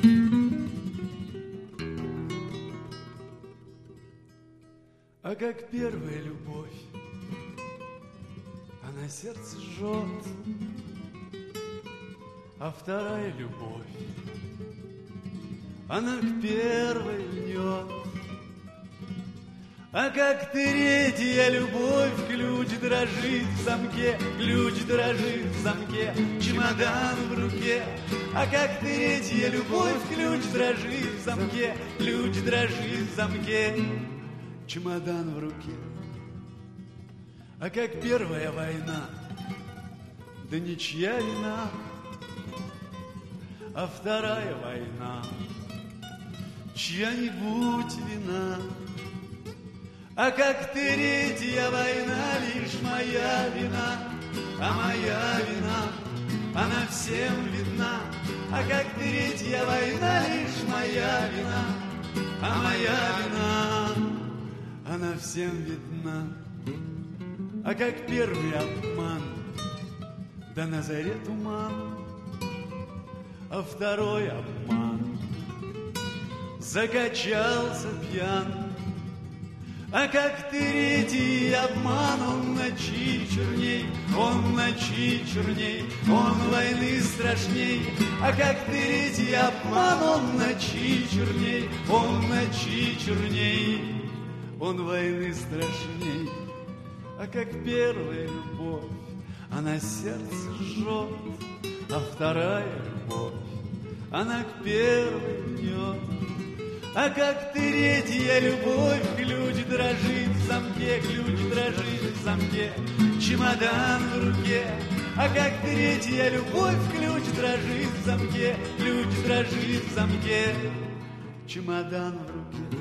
А как первая любовь, она сердце жжет, а вторая любовь, она к первой льнет. А как третья любовь, ключ дрожит в замке, ключ дрожит в замке, чемодан в руке. А как третья любовь, ключ дрожит в замке, ключ дрожит в замке, чемодан в руке. А как первая война, да ничья вина, а вторая война, чья-нибудь вина. А как третья война, лишь моя вина, а моя вина, она всем видна. А как третья война, лишь моя вина, а моя вина, она всем видна. А как первый обман, да на заре туман, а второй обман, закачался пьян. А как третий обман, он ночи черней, он ночи черней, он войны страшней. А как третий обман, он ночи черней, он ночи черней, он войны страшней. А как первая любовь, она сердце жжет, а вторая любовь, она к первой льнет. А как третья любовь, ключ дрожит в замке, ключ дрожит в замке, чемодан в руке. А как третья любовь, ключ дрожит в замке, ключ дрожит в замке, чемодан в руке.